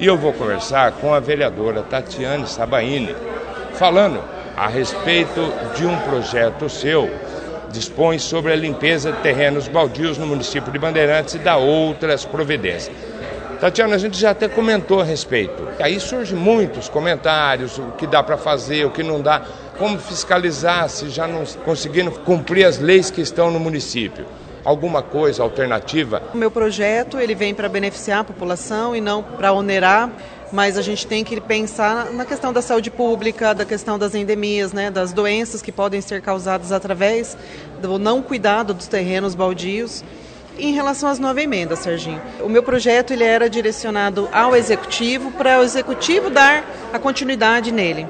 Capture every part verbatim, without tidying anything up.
E eu vou conversar com a vereadora Tatiane Sabaini, falando a respeito de um projeto seu, dispõe sobre a limpeza de terrenos baldios no município de Bandeirantes e dá outras providências. Tatiana, a gente já até comentou a respeito. Aí surgem muitos comentários, o que dá para fazer, o que não dá, como fiscalizar se já não conseguindo cumprir as leis que estão no município. Alguma coisa alternativa? O meu projeto ele vem para beneficiar a população e não para onerar, mas a gente tem que pensar na questão da saúde pública, da questão das endemias, né, das doenças que podem ser causadas através do não cuidado dos terrenos baldios. Em relação às nove emendas, Serginho, o meu projeto ele era direcionado ao Executivo, para o Executivo dar a continuidade nele.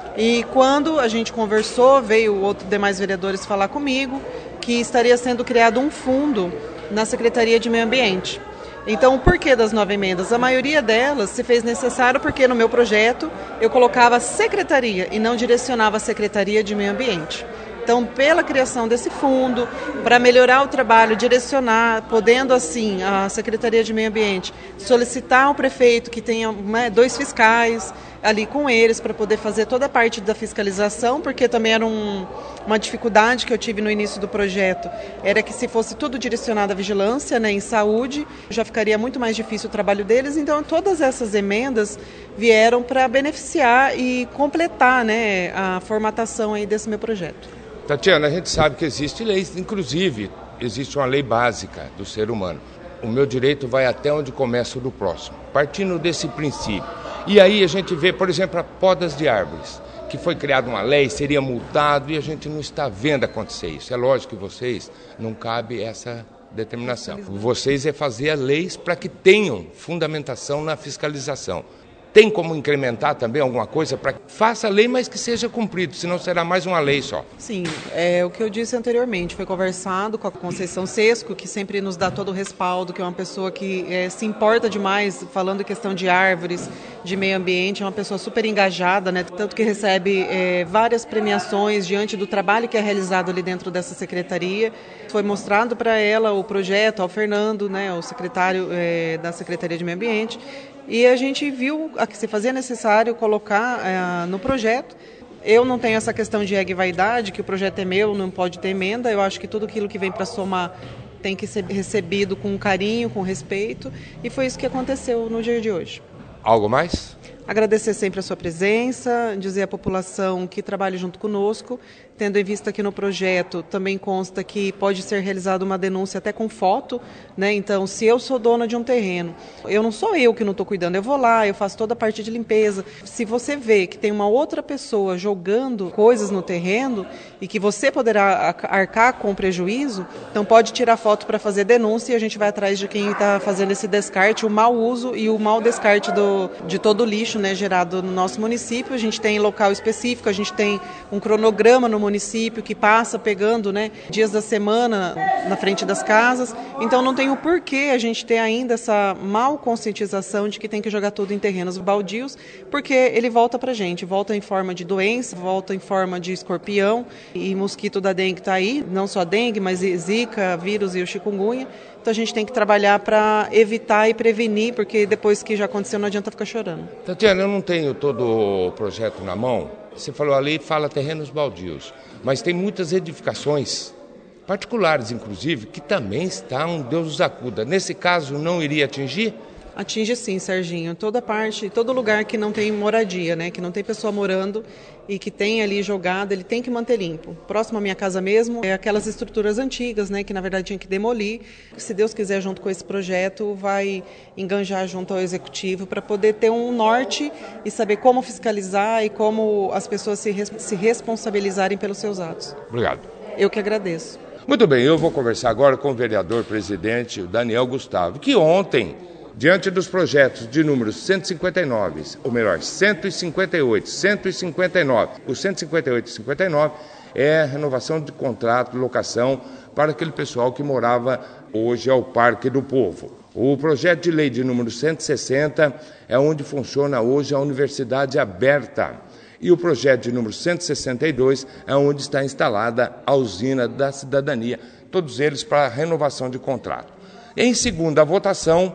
E quando a gente conversou, veio outros demais vereadores falar comigo que estaria sendo criado um fundo na Secretaria de Meio Ambiente. Então, o porquê das nove emendas? A maioria delas se fez necessário porque no meu projeto eu colocava a Secretaria e não direcionava a Secretaria de Meio Ambiente. Então, pela criação desse fundo, para melhorar o trabalho, direcionar, podendo assim a Secretaria de Meio Ambiente solicitar ao prefeito que tenha né, dois fiscais ali com eles para poder fazer toda a parte da fiscalização, porque também era um, uma dificuldade que eu tive no início do projeto, era que se fosse tudo direcionado à vigilância, né, em saúde, já ficaria muito mais difícil o trabalho deles. Então, todas essas emendas vieram para beneficiar e completar né, a formatação aí desse meu projeto. Tatiana, a gente sabe que existe leis, inclusive existe uma lei básica do ser humano. O meu direito vai até onde começa o do próximo, partindo desse princípio. E aí a gente vê, por exemplo, a podas de árvores, que foi criada uma lei, seria multado e a gente não está vendo acontecer isso. É lógico que vocês, não cabe essa determinação. Vocês é fazer as leis para que tenham fundamentação na fiscalização. Tem como incrementar também alguma coisa para que faça a lei, mas que seja cumprido, senão será mais uma lei só. Sim, é o que eu disse anteriormente, foi conversado com a Conceição Sesco, que sempre nos dá todo o respaldo, que é uma pessoa que é, se importa demais, falando em questão de árvores, de meio ambiente, é uma pessoa super engajada, né? Tanto que recebe é, várias premiações diante do trabalho que é realizado ali dentro dessa secretaria. Foi mostrado para ela o projeto, ao Fernando, né, o secretário é, da Secretaria de Meio Ambiente, e a gente viu que se fazia necessário colocar é, no projeto. Eu não tenho essa questão de ego e vaidade, que o projeto é meu, não pode ter emenda. Eu acho que tudo aquilo que vem para somar tem que ser recebido com carinho, com respeito, e foi isso que aconteceu no dia de hoje. Algo mais? Agradecer sempre a sua presença, dizer à população que trabalhe junto conosco, tendo em vista que no projeto também consta que pode ser realizada uma denúncia até com foto, né? Então, se eu sou dona de um terreno, eu não sou eu que não estou cuidando, eu vou lá, eu faço toda a parte de limpeza. Se você vê que tem uma outra pessoa jogando coisas no terreno e que você poderá arcar com prejuízo, então pode tirar foto para fazer denúncia e a gente vai atrás de quem está fazendo esse descarte, o mau uso e o mau descarte do, de todo o lixo, né, gerado no nosso município. A gente tem local específico, a gente tem um cronograma no município que passa pegando, né, dias da semana na frente das casas. Então não tem o porquê a gente ter ainda essa mal conscientização de que tem que jogar tudo em terrenos baldios, porque ele volta pra gente, volta em forma de doença, volta em forma de escorpião, e mosquito da dengue está aí, não só dengue, mas zika, vírus e o chikungunya. Então a gente tem que trabalhar para evitar e prevenir, porque depois que já aconteceu não adianta ficar chorando. Tatiana, eu não tenho todo o projeto na mão. Você falou ali, fala terrenos baldios, mas tem muitas edificações, particulares inclusive, que também estão, Deus os acuda. Nesse caso não iria atingir? Atinge sim, Serginho. Toda parte, todo lugar que não tem moradia, né, que não tem pessoa morando e que tem ali jogado, ele tem que manter limpo. Próximo à minha casa mesmo, é aquelas estruturas antigas, né, que na verdade tinha que demolir. Se Deus quiser, junto com esse projeto, vai enganjar junto ao Executivo para poder ter um norte e saber como fiscalizar e como as pessoas se, res- se responsabilizarem pelos seus atos. Obrigado. Eu que agradeço. Muito bem, eu vou conversar agora com o vereador presidente, o Daniel Gustavo, que ontem, diante dos projetos de números cento e cinquenta e nove, ou melhor, cento e cinquenta e oito, cento e cinquenta e nove, o cento e cinquenta e oito e cinquenta e nove é a renovação de contrato, locação para aquele pessoal que morava hoje ao Parque do Povo. O projeto de lei de número cento e sessenta é onde funciona hoje a Universidade Aberta. E o projeto de número cento e sessenta e dois é onde está instalada a Usina da Cidadania. Todos eles para renovação de contrato. Em segunda votação,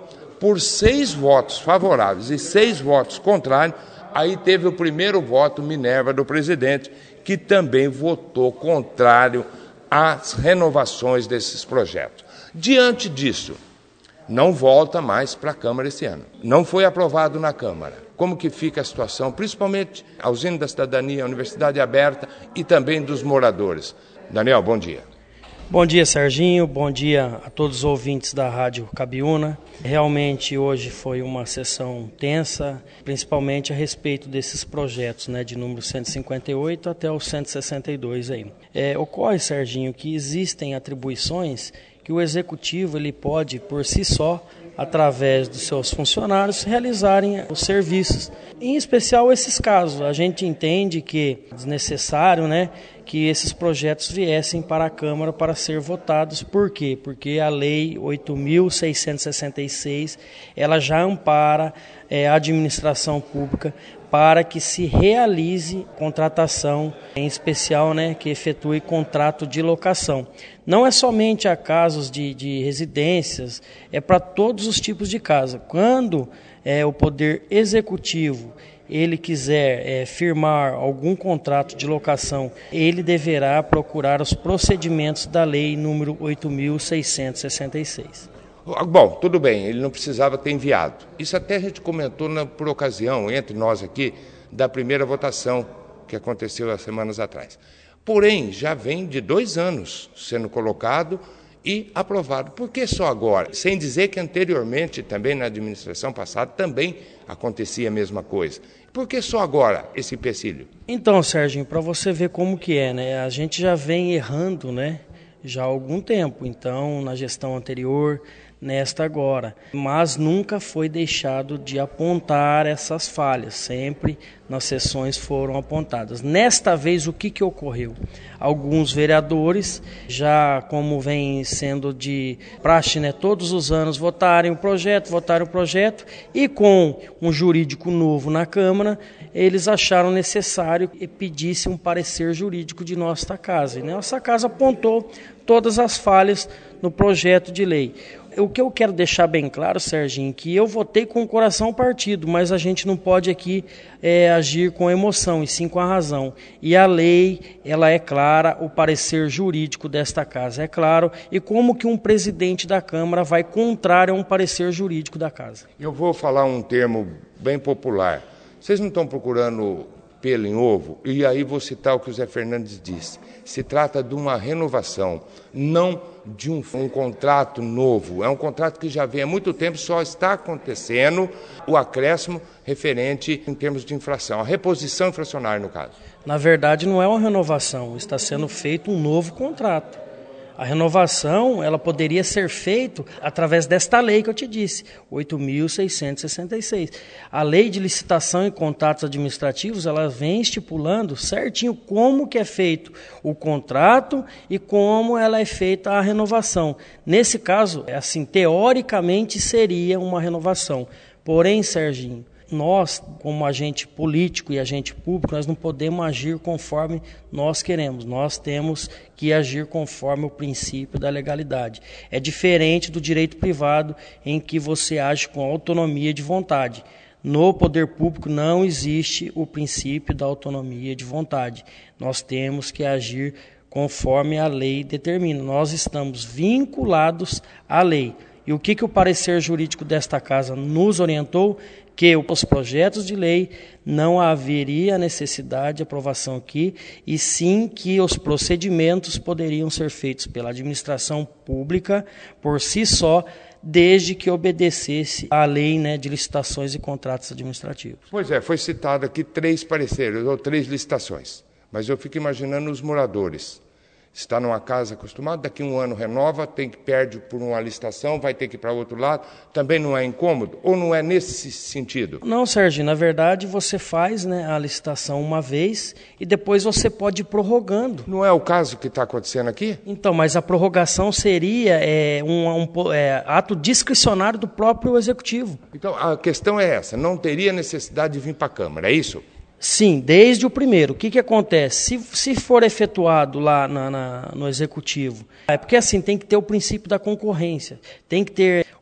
por seis votos favoráveis e seis votos contrários, aí teve o primeiro voto, Minerva, do presidente, que também votou contrário às renovações desses projetos. Diante disso, não volta mais para a Câmara esse ano. Não foi aprovado na Câmara. Como que fica a situação, principalmente a usina da cidadania, a universidade aberta e também dos moradores? Daniel, bom dia. Bom dia, Serginho. Bom dia a todos os ouvintes da Rádio Cabiúna. Realmente hoje foi uma sessão tensa, principalmente a respeito desses projetos, né, de número cento e cinquenta e oito até o cento e sessenta e dois aí. É, ocorre, Serginho, que existem atribuições que o Executivo ele pode, por si só, através dos seus funcionários, realizarem os serviços. Em especial esses casos. A gente entende que é desnecessário, né, que esses projetos viessem para a Câmara para ser votados. Por quê? Porque a Lei oito mil seiscentos e sessenta e seis ela já ampara é, a administração pública para que se realize contratação, em especial, né, que efetue contrato de locação. Não é somente a casos de, de residências, é para todos os tipos de casa. Quando é, o Poder Executivo ele quiser é, firmar algum contrato de locação, ele deverá procurar os procedimentos da Lei número oito mil seiscentos e sessenta e seis. Bom, tudo bem, ele não precisava ter enviado. Isso até a gente comentou na, por ocasião, entre nós aqui, da primeira votação que aconteceu há semanas atrás. Porém, já vem de dois anos sendo colocado e aprovado. Por que só agora? Sem dizer que anteriormente, também na administração passada, também acontecia a mesma coisa. Por que só agora esse empecilho? Então, Serginho, para você ver como que é, né? A gente já vem errando, né? Já há algum tempo. Então, na gestão anterior, nesta agora. Mas nunca foi deixado de apontar essas falhas. Sempre nas sessões foram apontadas. Nesta vez, o que, que ocorreu? Alguns vereadores, já como vem sendo de praxe, né, todos os anos votarem o projeto, votarem o projeto, e com um jurídico novo na Câmara, eles acharam necessário que pedisse um parecer jurídico de nossa casa. E nossa casa apontou todas as falhas no projeto de lei. O que eu quero deixar bem claro, Serginho, que eu votei com o coração partido, mas a gente não pode aqui é, agir com emoção, e sim com a razão. E a lei, ela é clara, o parecer jurídico desta casa é claro, e como que um presidente da Câmara vai contrário a um parecer jurídico da casa? Eu vou falar um termo bem popular. Vocês não estão procurando pelo em ovo? E aí vou citar o que o Zé Fernandes disse. Se trata de uma renovação, não de um, um contrato novo. É um contrato que já vem há muito tempo, só está acontecendo o acréscimo referente em termos de inflação, a reposição inflacionária no caso. Na verdade, não é uma renovação, está sendo feito um novo contrato. A renovação, ela poderia ser feita através desta lei que eu te disse, oito mil seiscentos e sessenta e seis. A lei de licitação e contratos administrativos, ela vem estipulando certinho como que é feito o contrato e como ela é feita a renovação. Nesse caso, assim, teoricamente seria uma renovação. Porém, Serginho, nós, como agente político e agente público, nós não podemos agir conforme nós queremos. Nós temos que agir conforme o princípio da legalidade. É diferente do direito privado, em que você age com autonomia de vontade. No poder público não existe o princípio da autonomia de vontade. Nós temos que agir conforme a lei determina. Nós estamos vinculados à lei. E o que, que o parecer jurídico desta casa nos orientou? Que os projetos de lei não haveria necessidade de aprovação aqui, e sim que os procedimentos poderiam ser feitos pela administração pública por si só, desde que obedecesse à lei, né, de licitações e contratos administrativos. Pois é, foi citado aqui três pareceres, ou três licitações, mas eu fico imaginando os moradores. Está numa casa acostumada, daqui a um ano renova, tem que perde por uma licitação, vai ter que ir para outro lado, também não é incômodo? Ou não é nesse sentido? Não, Sérgio, na verdade você faz, né, a licitação uma vez e depois você pode ir prorrogando. Não é o caso que está acontecendo aqui? Então, mas a prorrogação seria é, um, um é, ato discricionário do próprio Executivo. Então, a questão é essa, não teria necessidade de vir para a Câmara, é isso? Sim, desde o primeiro. O que, que acontece? Se, se for efetuado lá na, na, no Executivo, é porque assim tem que ter o princípio da concorrência, tem que ter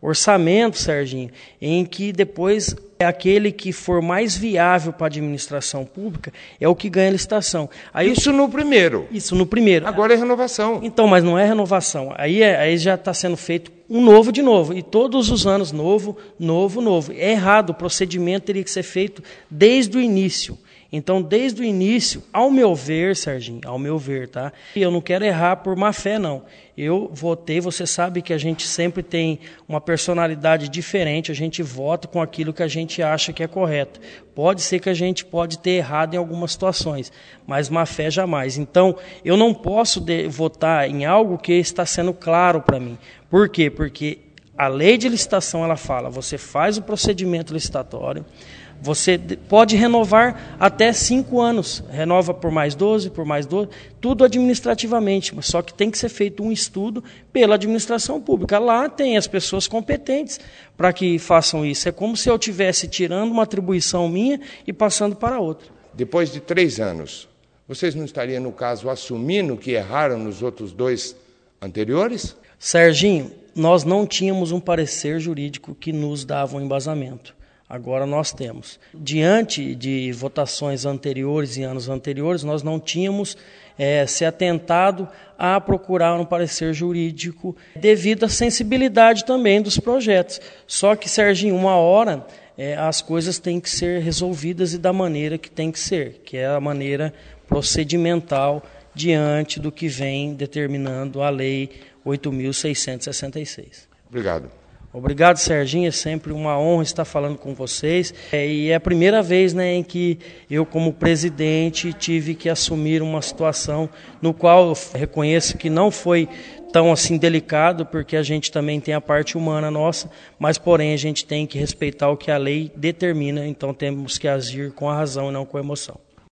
Orçamento, Serginho, em que depois é aquele que for mais viável para a administração pública é o que ganha a licitação. Aí, isso no primeiro. Isso no primeiro. Agora é renovação. Então, mas não é renovação. Aí, é, aí já está sendo feito um novo de novo. E todos os anos, novo, novo, novo. É errado, o procedimento teria que ser feito desde o início. Então, desde o início, ao meu ver, Serginho, ao meu ver, tá? Eu não quero errar por má fé, não. Eu votei, você sabe que a gente sempre tem uma personalidade diferente, a gente vota com aquilo que a gente acha que é correto. Pode ser que a gente pode ter errado em algumas situações, mas má fé jamais. Então, eu não posso de, votar em algo que está sendo claro para mim. Por quê? Porque a lei de licitação, ela fala, você faz o procedimento licitatório, você pode renovar até cinco anos, renova por mais doze, por mais doze, tudo administrativamente, mas só que tem que ser feito um estudo pela administração pública. Lá tem as pessoas competentes para que façam isso. É como se eu estivesse tirando uma atribuição minha e passando para outra. Depois de três anos, vocês não estariam, no caso, assumindo que erraram nos outros dois anteriores? Serginho, nós não tínhamos um parecer jurídico que nos dava um embasamento. Agora nós temos. Diante de votações anteriores e anos anteriores, nós não tínhamos é, se atentado a procurar um parecer jurídico devido à sensibilidade também dos projetos. Só que, Serginho, uma hora é, as coisas têm que ser resolvidas e da maneira que tem que ser, que é a maneira procedimental diante do que vem determinando a Lei oito mil seiscentos e sessenta e seis. Obrigado. Obrigado, Serginho, é sempre uma honra estar falando com vocês. É, e é a primeira vez, né, em que eu, como presidente, tive que assumir uma situação no qual eu reconheço que não foi tão assim delicado, porque a gente também tem a parte humana nossa, mas porém a gente tem que respeitar o que a lei determina, então temos que agir com a razão e não com a emoção.